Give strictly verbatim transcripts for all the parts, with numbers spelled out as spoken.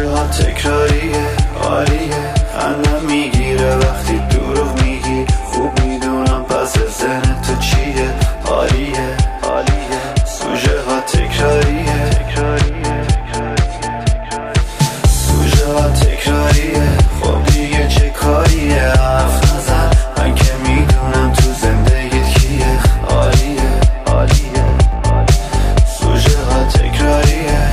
سوژه ها تکراریه، عالیه، خندم میگیره وقتی دروغ میگی. خوب میدونم پس ذهن تو چیه، عالیه عالیه، سوژه ها تکراریه، سوژه ها تکراریه. خب دیگه چه کاریه، حرف نزن، من که میدونم تو زندگیت کیه، عالیه عالیه، سوژه ها تکراریه،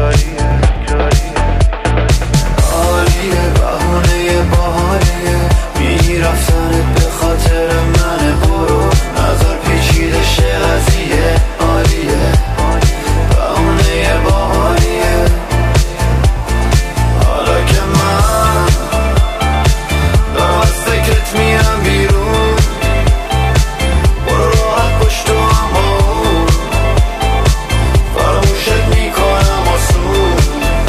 عالیه، بهونه باحالیه، میگی رفتنت به خاطر منه، برو نظر پیچیده شه قضیه، عالیه، بهونه باحالیه. حالا که من دارم از فکرت میرم بیرون، برو راحت باش تو اما فراموشت میکنم آسون.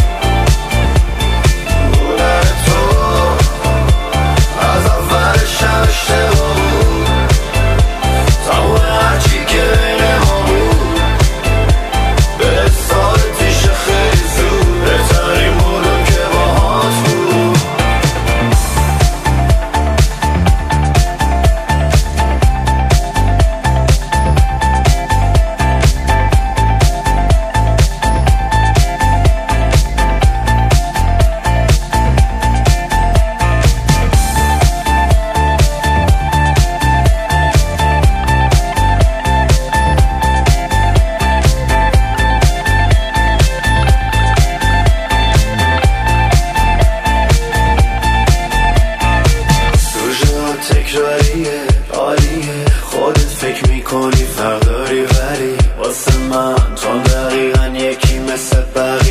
بودن تو از اولش هم اشتباه بود، تمام هرچی که بین ما بود به سال پیش خیلی زود، بهترین بودم که باهات بود. سوژه ها تکراریه، عالیه، خودت فکر میکنی فرق داری ولی واسه من تو دقیقا یکی مثل بقیه.